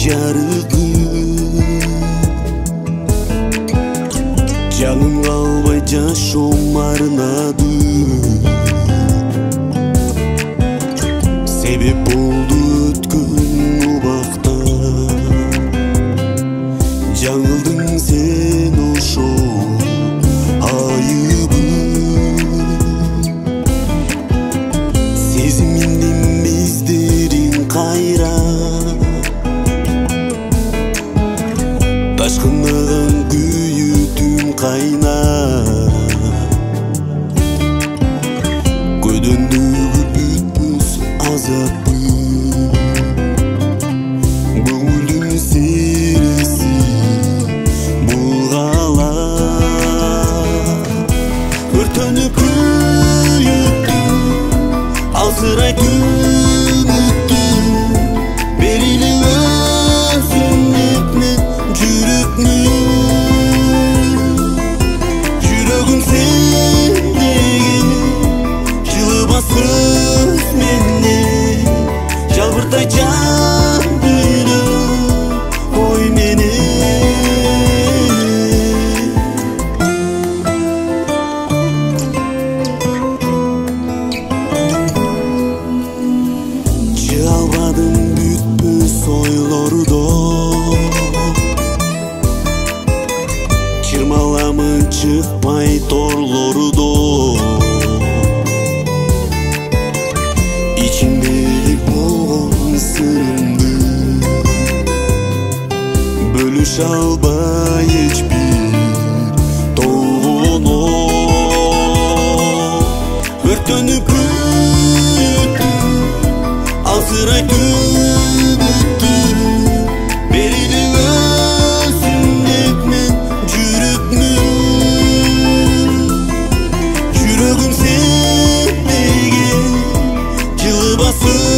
жарыгым, жалын калбай жашоом арнады. Себеп болду өткөн убакта, жаңылдың сен ошол айыбым. Сезимиңдин издерин кайра, ташкындаган күйүтүм кайнап, көдөндөгү бүтпөс азапым. Көңүлдүн сериси булгалап, өртөнүп күйүттүм, алсырайт үмүттүм. Берили өзүңдүкмүн жүрөгүм сендеги, жылыбас сөз менен жалбыртай жан дүйнө ой менен. Жыга албадым бүтпөс ойлордо, чырмаламын чыкпай торлордо. İçimdeki болгон сырымды бөлүшө албай эч бир толгоно. Өртөнүп күйүттүм, алсырайт үмүттүм. Берили өзүңдүкмүн жүрөгүм сендеги, жылыбас